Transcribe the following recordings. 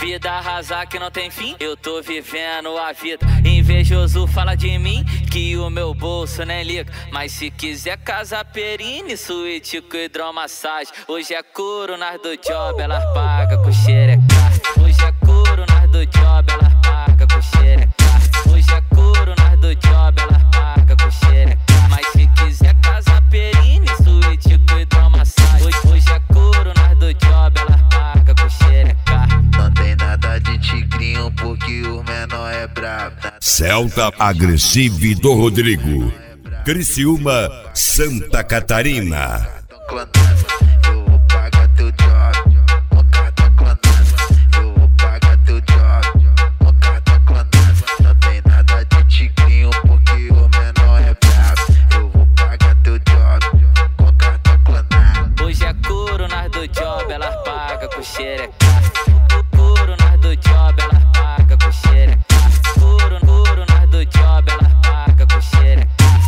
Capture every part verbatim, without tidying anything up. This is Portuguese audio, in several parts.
vida arrasar que não tem fim, eu tô vivendo a vida. Invejoso fala de mim que o meu bolso nem liga, mas se quiser casa perine, suíte com hidromassagem. Hoje é couro nas do job, elas pagam com xereca. Hoje é couro nas do job, elas pagam com xereca. Hoje é couro nas do job, elas pagam com xereca. Mas se quiser casa perine, suíte com hidromassagem. Hoje, hoje é couro nas do job, elas pagam com xereca. Não tem nada de tigrinho porque o menor é brabo. Celta Agressive do Rodrigo, Criciúma, Santa Catarina. Eu vou pagar teu job com cartão clonado. Eu vou pagar teu job com cartão clonado. Não tem nada de tigrinho porque o menor é brabo. Eu vou pagar teu job com cartão clonado. Hoje é couro nas do job, elas pagam com xereca. Couro nas do job, elas pagam com xereca. Couro, couro nas do job, elas pagam com xereca.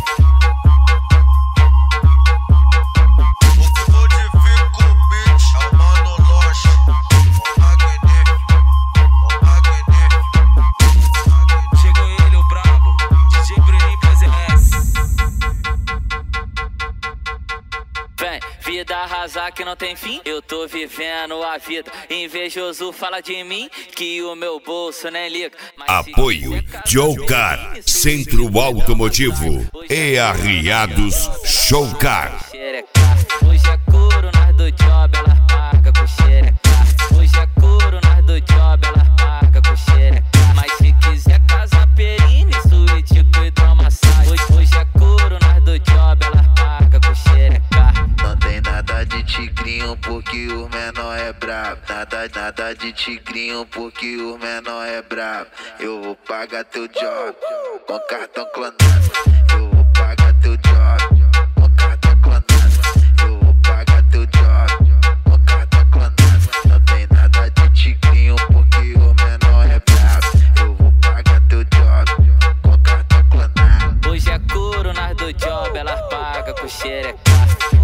Vida arrasar que não tem fim, eu tô vivendo a vida. Invejoso fala de mim que o meu bolso nem liga. Apoio Showcar, Centro Automotivo e Arriados Showcar. Hoje é couro nas do job, elas pagam com xereca. Hoje é couro nas do job, elas pagam com xereca. Mas se quiser casa perine, suíte com hidromassagem. Hoje, hoje é couro nas do job, elas pagam com xereca. Não tem nada de tigrinho porque o menor é brabo. Nada, nada de tigrinho porque o menor é brabo. Eu vou pagar teu job com cartão clonado. Eu vou pagar teu job com cartão clonado. Eu vou pagar teu job com cartão clonado. Não tem nada de tigrinho porque o menor é brabo. Eu vou pagar teu job com cartão clonado. Hoje é couro nas do job, elas pagam com xereca.